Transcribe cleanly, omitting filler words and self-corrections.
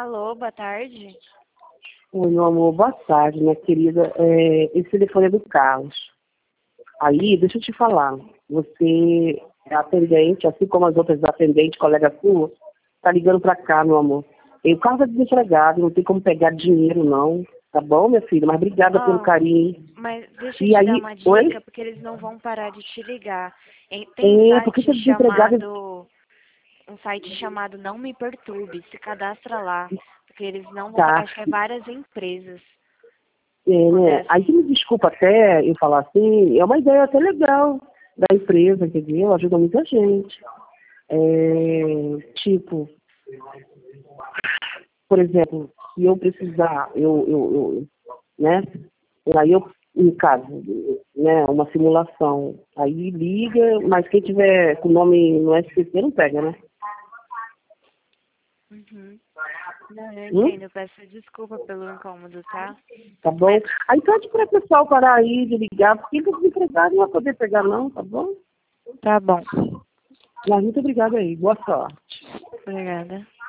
Alô, boa tarde. Oi, meu amor, boa tarde, minha querida. Esse telefone é do Carlos. Aí, deixa eu te falar. Você é atendente, assim como as outras atendentes, colega sua, tá ligando pra cá, meu amor. E o Carlos é desempregado, não tem como pegar dinheiro, não. Tá bom, minha filha? Mas obrigada pelo Ó, carinho. mas deixa eu E te dar aí, uma oi? dica, porque eles não vão parar de te ligar. Tem Porque você é desempregado. um site chamado Não Me Perturbe, se cadastra lá, porque eles não vão parar, Tá. acho que é várias empresas, quando é Né? Aí que assim. me desculpa até eu falar assim, é uma ideia até legal da empresa, entendeu? Ajuda muita gente. Tipo, por exemplo, se eu precisar, né? Aí eu, em caso, né, uma simulação, aí liga, mas quem tiver com o nome no SPC não pega, né? Uhum. Não, eu Hum? entendo, eu peço desculpa pelo incômodo, tá? Tá bom? Mas Aí pede para o pessoal parar aí de ligar, porque o desempregado não vai poder pegar não, tá bom? tá bom. Mas muito obrigada aí, boa sorte. Obrigada.